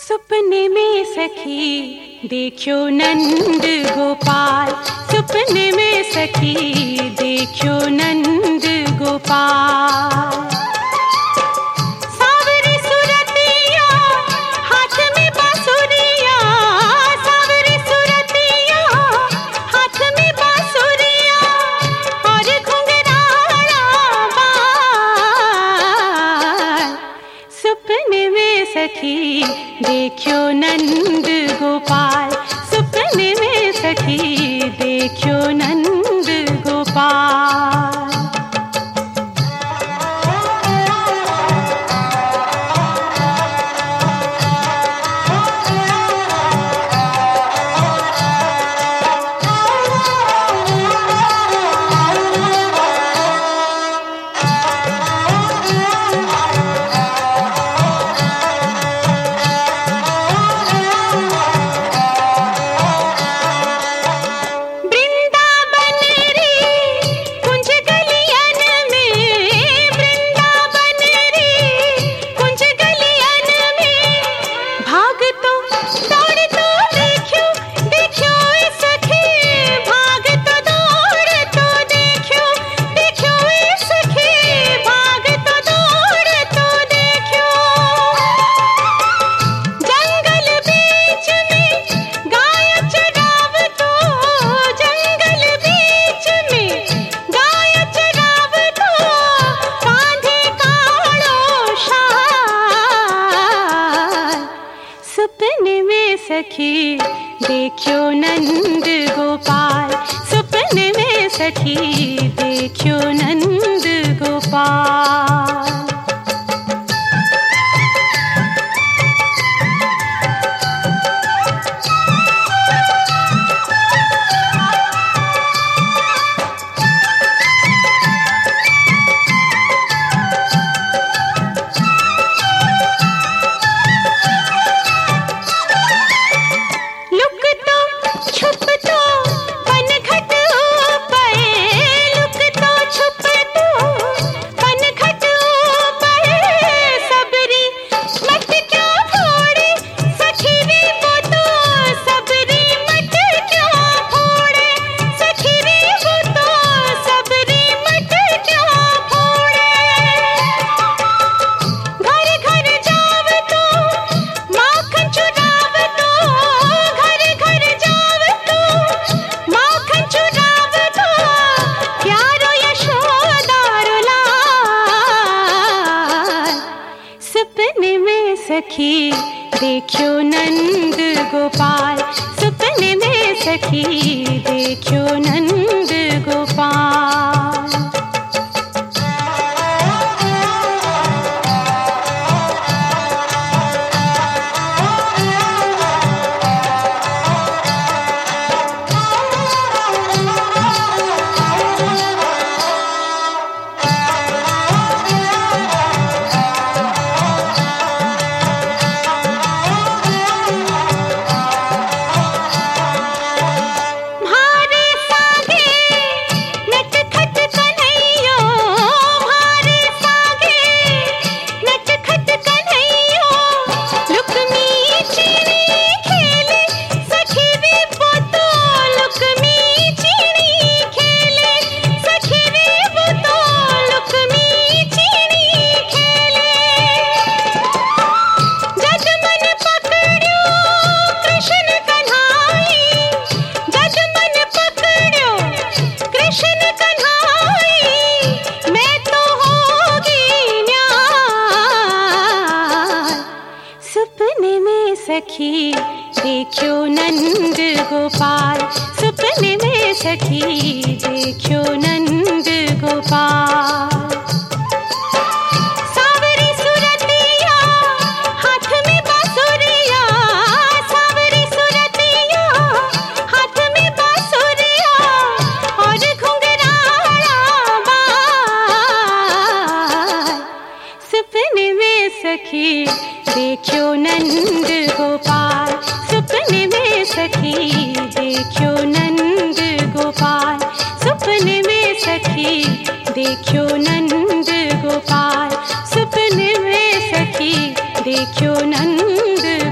सपने में सखी देखियो नंद गोपाल, सपने में सखी देखियो नंद गोपाल। सावरी सुरतिया हाथ में बांसुरिया, सावरी सुरतिया हाथ में बांसुरिया और घुंघराला बाल। सपने में सखी देखियो नंद गोपाल, सपने में सखी देखियो नंद गोपाल। सपने में सखी देखियो नंद गोपाल, सपने में सखी देखियो नंद गोपाल। सपने में सखी देखियो नंद गोपाल, सपने में सखी देखियो नंद गोपाल। सपने में सखी देखियो नंद गोपाल, सपने में सखी देखियो नंद गोपाल। सावरी सुरतिया हाथ में बांसुरिया, सावरी सुरतिया हाथ में बांसुरिया और घुंघराला बाल। सपने में सखी देखियो नंद गोपाल, सपने में सखी देखियो नंद गोपाल, सपने में सखी देखियो नंद गोपाल, सपने में सखी देखियो नंद